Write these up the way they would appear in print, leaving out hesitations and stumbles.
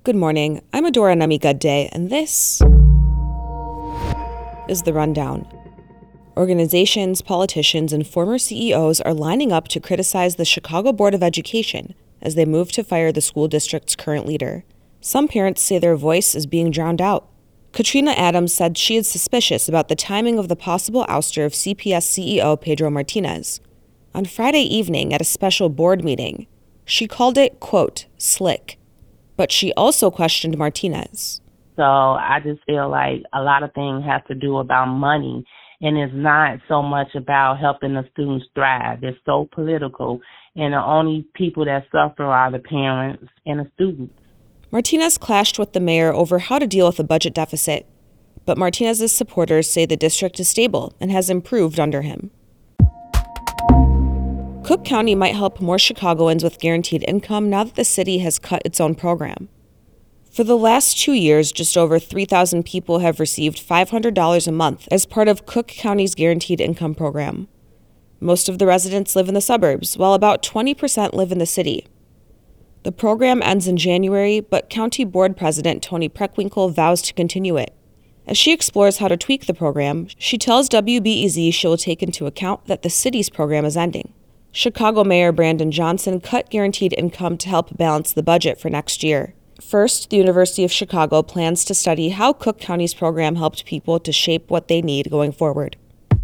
Good morning, I'm Adora Namigadde, and this is The Rundown. Organizations, politicians, and former CEOs are lining up to criticize the Chicago Board of Education as they move to fire the school district's current leader. Some parents say their voice is being drowned out. Katrina Adams said she is suspicious about the timing of the possible ouster of CPS CEO Pedro Martinez. On Friday evening at a special board meeting, she called it, quote, slick. But she also questioned Martinez. So I just feel like a lot of things have to do about money, and it's not so much about helping the students thrive. It's so political, and the only people that suffer are the parents and the students. Martinez clashed with the mayor over how to deal with a budget deficit, but Martinez's supporters say the district is stable and has improved under him. Cook County might help more Chicagoans with guaranteed income now that the city has cut its own program. For the last 2 years, just over 3,000 people have received $500 a month as part of Cook County's guaranteed income program. Most of the residents live in the suburbs, while about 20% live in the city. The program ends in January, but County Board President Toni Preckwinkle vows to continue it. As she explores how to tweak the program, she tells WBEZ she will take into account that the city's program is ending. Chicago Mayor Brandon Johnson cut guaranteed income to help balance the budget for next year. First, the University of Chicago plans to study how Cook County's program helped people to shape what they need going forward.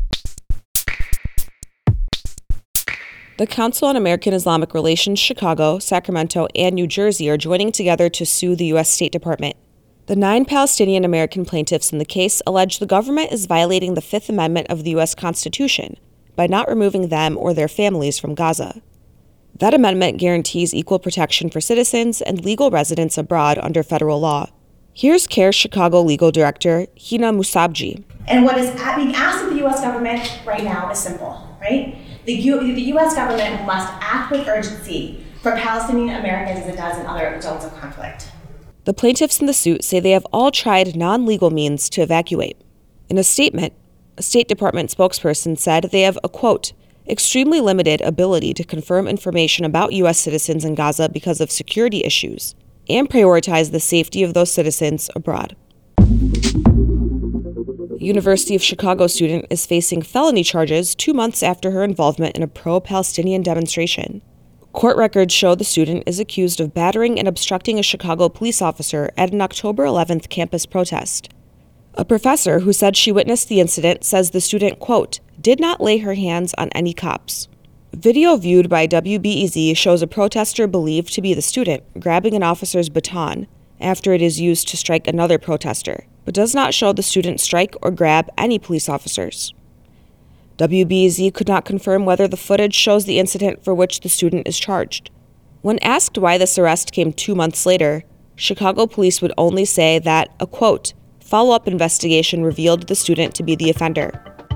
The Council on American Islamic Relations Chicago, Sacramento, and New Jersey are joining together to sue the U.S. State Department. The 9 Palestinian American plaintiffs in the case allege the government is violating the Fifth Amendment of the U.S. Constitution by not removing them or their families from Gaza. That amendment guarantees equal protection for citizens and legal residents abroad under federal law. Here's CARE Chicago Legal Director Hina Musabji. And what is being asked of the U.S. government right now is simple, right? The U.S. government must act with urgency for Palestinian Americans as it does in other zones of conflict. The plaintiffs in the suit say they have all tried non-legal means to evacuate. In a statement, a State Department spokesperson said they have a, quote, extremely limited ability to confirm information about U.S. citizens in Gaza because of security issues and prioritize the safety of those citizens abroad. A University of Chicago student is facing felony charges 2 months after her involvement in a pro-Palestinian demonstration. Court records show the student is accused of battering and obstructing a Chicago police officer at an October 11th campus protest. A professor who said she witnessed the incident says the student, quote, did not lay her hands on any cops. Video viewed by WBEZ shows a protester believed to be the student grabbing an officer's baton after it is used to strike another protester, but does not show the student strike or grab any police officers. WBEZ could not confirm whether the footage shows the incident for which the student is charged. When asked why this arrest came 2 months later, Chicago police would only say that a, quote, follow-up investigation revealed the student to be the offender.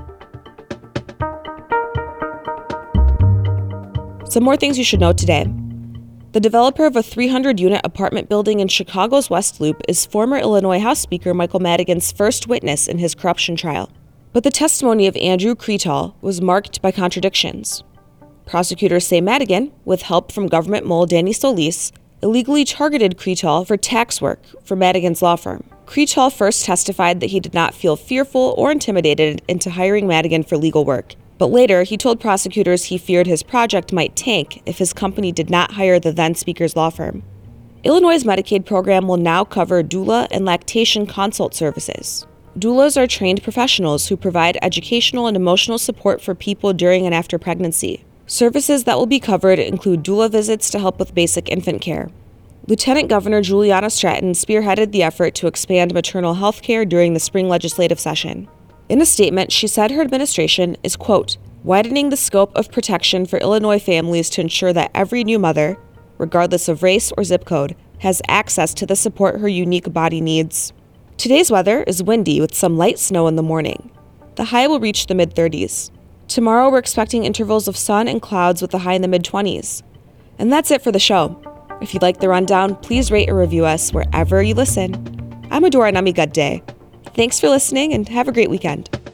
Some more things you should know today. The developer of a 300-unit apartment building in Chicago's West Loop is former Illinois House Speaker Michael Madigan's first witness in his corruption trial. But the testimony of Andrew Cretal was marked by contradictions. Prosecutors say Madigan, with help from government mole Danny Solis, illegally targeted Cretal for tax work for Madigan's law firm. Cretal first testified that he did not feel fearful or intimidated into hiring Madigan for legal work, but later he told prosecutors he feared his project might tank if his company did not hire the then-speaker's law firm. Illinois' Medicaid program will now cover doula and lactation consult services. Doulas are trained professionals who provide educational and emotional support for people during and after pregnancy. Services that will be covered include doula visits to help with basic infant care. Lieutenant Governor Juliana Stratton spearheaded the effort to expand maternal health care during the spring legislative session. In a statement, she said her administration is, quote, widening the scope of protection for Illinois families to ensure that every new mother, regardless of race or zip code, has access to the support her unique body needs. Today's weather is windy with some light snow in the morning. The high will reach the mid-30s. Tomorrow we're expecting intervals of sun and clouds with a high in the mid-20s. And that's it for the show. If you like The Rundown, please rate or review us wherever you listen. I'm Adora Namigadde. Thanks for listening and have a great weekend.